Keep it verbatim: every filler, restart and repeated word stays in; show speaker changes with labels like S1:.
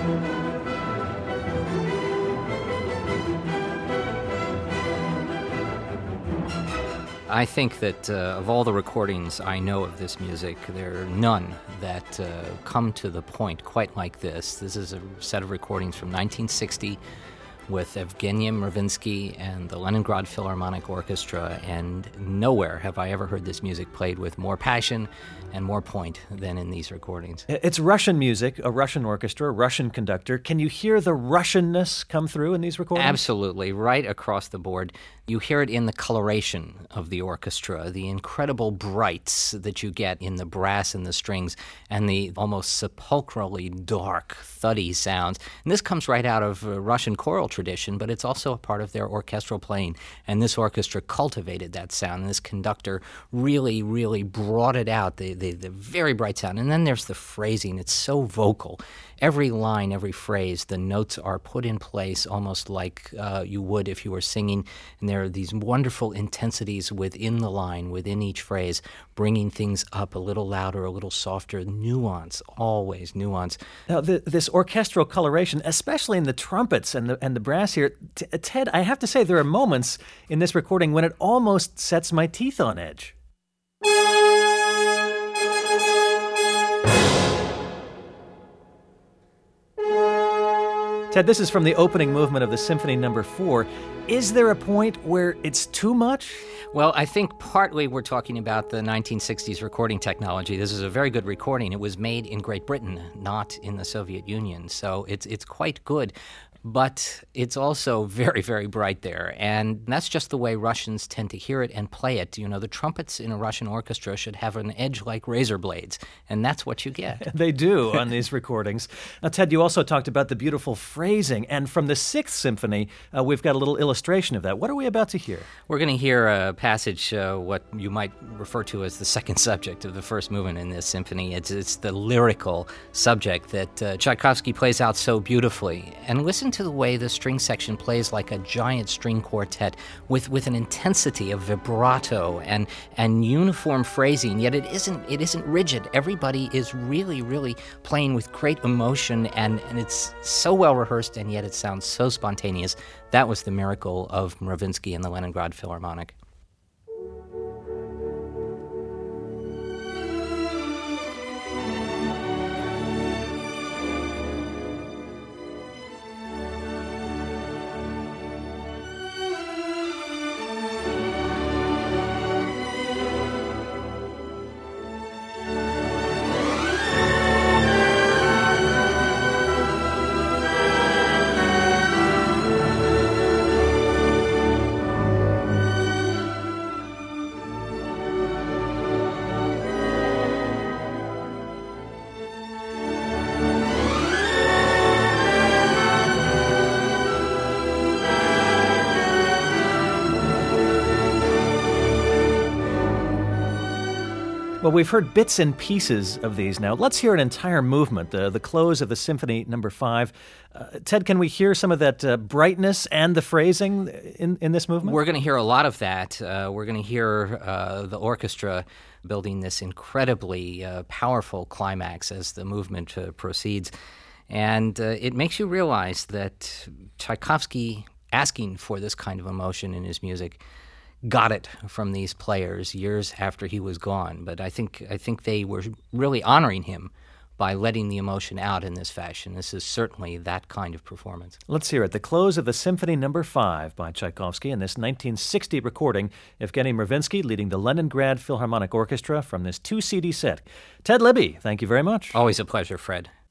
S1: I think that uh, of all the recordings I know of this music, there are none that uh, come to the point quite like this. This is a set of recordings from nineteen sixty with Evgeny Mravinsky and the Leningrad Philharmonic Orchestra, and nowhere have I ever heard this music played with more passion and more point than in these recordings.
S2: It's Russian music, a Russian orchestra, a Russian conductor. Can you hear the Russianness come through in these recordings?
S1: Absolutely, right across the board. You hear it in the coloration of the orchestra, the incredible brights that you get in the brass and the strings, and the almost sepulchrally dark, thuddy sounds. And this comes right out of uh, Russian choral tradition, but it's also a part of their orchestral playing. And this orchestra cultivated that sound, and this conductor really, really brought it out, the, the, the very bright sound. And then there's the phrasing. It's so vocal. Every line, every phrase, the notes are put in place almost like uh, you would if you were singing. And there are these wonderful intensities within the line, within each phrase, bringing things up a little louder, a little softer, nuance, always nuance.
S2: Now, the, this orchestral coloration, especially in the trumpets and the, and the brass here, T- Ted, I have to say there are moments in this recording when it almost sets my teeth on edge. Ted, this is from the opening movement of the Symphony Number Four. Is there a point where it's too much?
S1: Well, I think partly we're talking about the nineteen sixties recording technology. This is a very good recording. It was made in Great Britain, not in the Soviet Union, so it's it's quite good. But it's also very, very bright there. And that's just the way Russians tend to hear it and play it. You know, the trumpets in a Russian orchestra should have an edge like razor blades, and that's what you get.
S2: They do on these recordings. Now, Ted, you also talked about the beautiful phrasing, and from the Sixth Symphony, uh, we've got a little illustration of that. What are we about to hear?
S1: We're going to hear a passage, uh, what you might refer to as the second subject of the first movement in this symphony. It's, it's the lyrical subject that uh, Tchaikovsky plays out so beautifully. And listen to the way the string section plays like a giant string quartet with, with an intensity of vibrato and and uniform phrasing, yet it isn't it isn't rigid. Everybody is really, really playing with great emotion, and, and it's so well rehearsed, and yet it sounds so spontaneous. That was the miracle of Mravinsky and the Leningrad Philharmonic.
S2: Well, we've heard bits and pieces of these now. Let's hear an entire movement, the, the close of the Symphony Number Five. Uh, Ted, can we hear some of that uh, brightness and the phrasing in, in this movement?
S1: We're going to hear a lot of that. Uh, we're going to hear uh, the orchestra building this incredibly uh, powerful climax as the movement uh, proceeds. And uh, it makes you realize that Tchaikovsky, asking for this kind of emotion in his music, got it from these players years after he was gone. But I think I think they were really honoring him by letting the emotion out in this fashion. This is certainly that kind of performance.
S2: Let's hear it. The close of the Symphony Number Five by Tchaikovsky in this nineteen sixty recording. Evgeny Mravinsky leading the Leningrad Philharmonic Orchestra from this two C D set. Ted Libby, thank you very much.
S1: Always a pleasure, Fred.